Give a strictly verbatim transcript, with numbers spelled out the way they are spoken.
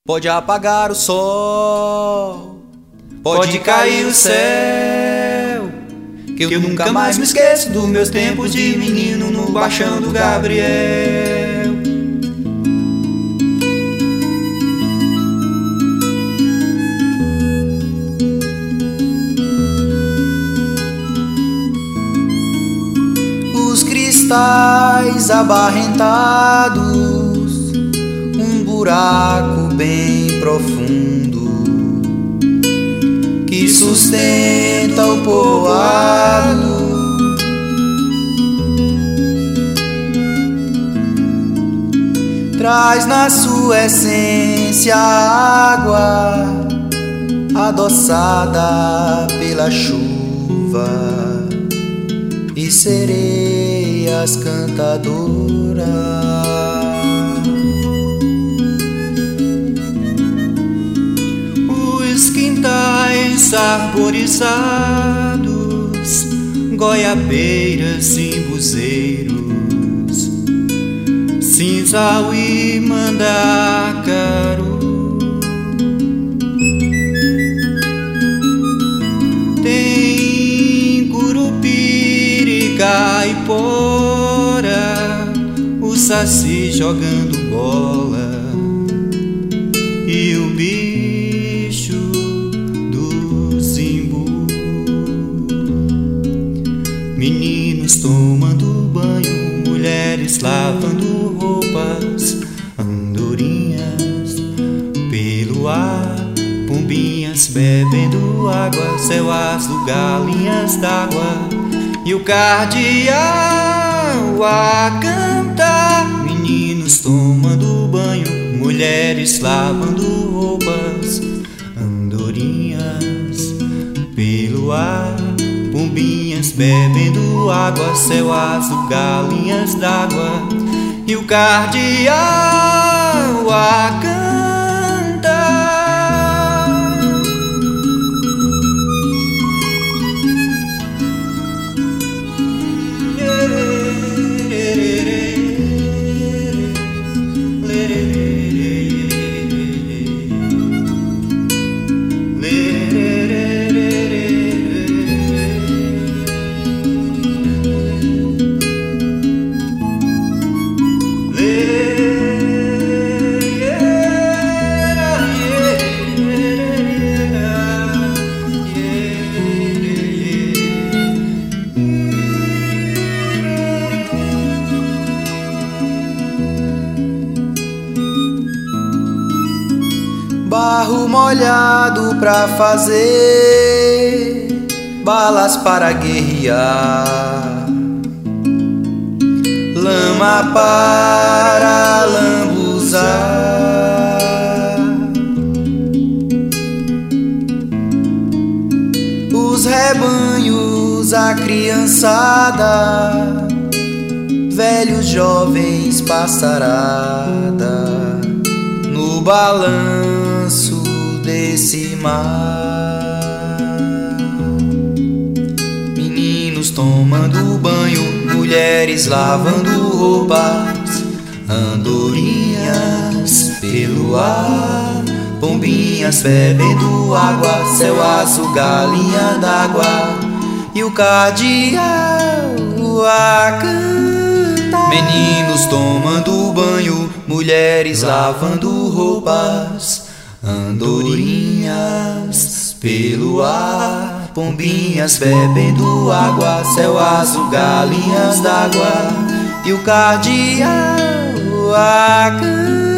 Pode apagar o sol, pode cair o céu, que eu nunca mais me esqueço dos meus tempos de menino no baixão do Gabriel. Os cristais abarrentados, um buraco bem profundo que sustenta o povoado. Traz na sua essência a água adoçada pela chuva e sereias cantadoras. Os quintais arborizados, goiabeiras e buzeiros, cinzal e mandacaru. Tem curupira, caipora, o saci jogando bola e o bicho do zimbu. Meninos tomando banho, mulheres lavando roupas, andorinhas pelo ar, pombinhas bebendo água, céu azul, galinhas d'água e o cardeal a cantar. Meninos tomando banho, mulheres lavando roupas, andorinhas pelo ar, pombinhas bebendo água, céu azul, galinhas d'água e o cardeal a cantar. Barro molhado pra fazer balas para guerrear, lama para lambuzar. Os rebanhos, a criançada, velhos, jovens, passarada, no balanço desse mar. Meninos tomando banho, mulheres lavando roupas, andorinhas pelo ar, pombinhas bebendo água, céu azul, galinha d'água e o cardeal a cantar. Meninos tomando banho, mulheres lavando roupas, andorinhas pelo ar, pombinhas bebendo água, céu azul, galinhas d'água e o cardeal a cantar.